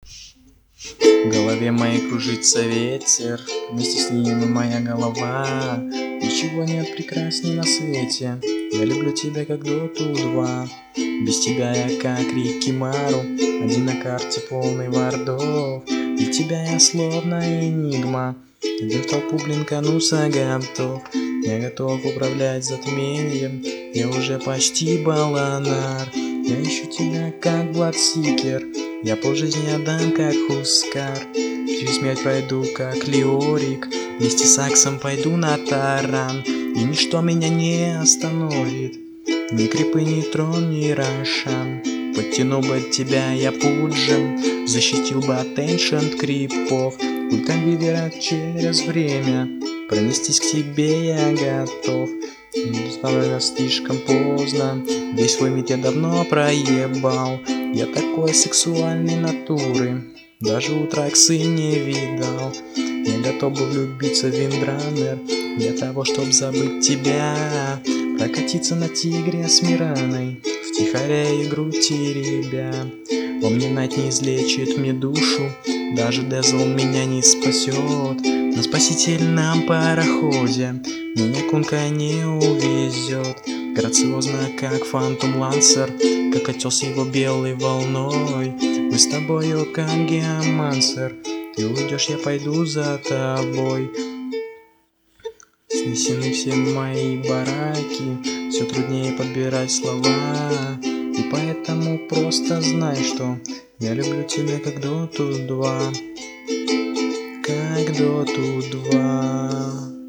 В голове моей кружится ветер, вместе с ним и моя голова. Ничего нет прекрасней на свете, я люблю тебя как доту 2. Без тебя я как Рикимару, один на карте полный вардов. Для тебя я словно энигма, один в толпу блинкануться готов. Я готов управлять затмением, я уже почти Баланар. Я ищу тебя как Бладсикер, я полжизни отдам как Хускар. Через смерть пройду как Леорик, вместе с Аксом пойду на таран. И ничто меня не остановит, ни крипы, ни трон, ни Рошан. Подтянул бы от тебя я пуджем, защитил бы от эншент крипов. Ультом Вивера через время, пронестись к тебе я готов. Становится слишком поздно, весь свой мид я давно проебал. Я такой сексуальной натуры, даже утраксы не видал. Я готов был влюбиться в Виндранер, для того, чтоб забыть тебя. Прокатиться на тигре с Мираной, втихаря игру теребя. Омнинайт не излечит мне душу, даже Дезл меня не спасет. На спасительном пароходе меня Кунка не увезет. Грациозно, как Фантом Лансер, как отес его белой волной. Мы с тобою, как Геомансер, ты уйдешь, я пойду за тобой. Снесены все мои бараки, все труднее подбирать слова. И поэтому просто знай, что я люблю тебя как доту 2. Как доту 2.